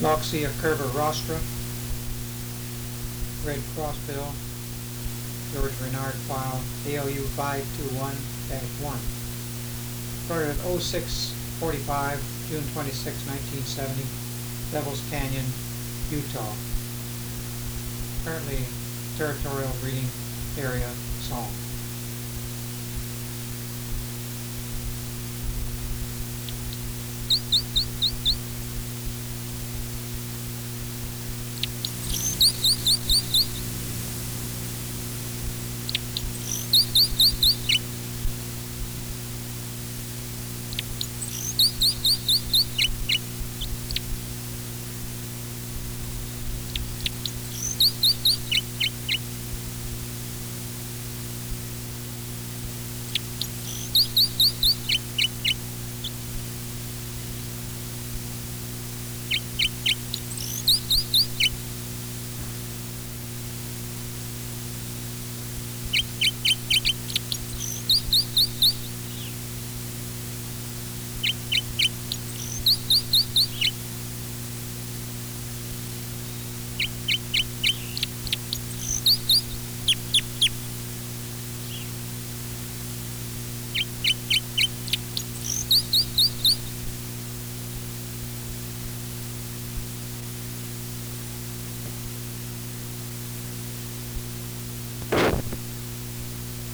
Loxia curva rostra, red crossbill, George Renard file, ALU 521-1. Recorded at 06:45, June 26, 1970, Devil's Canyon, Utah. Apparently territorial breeding area song.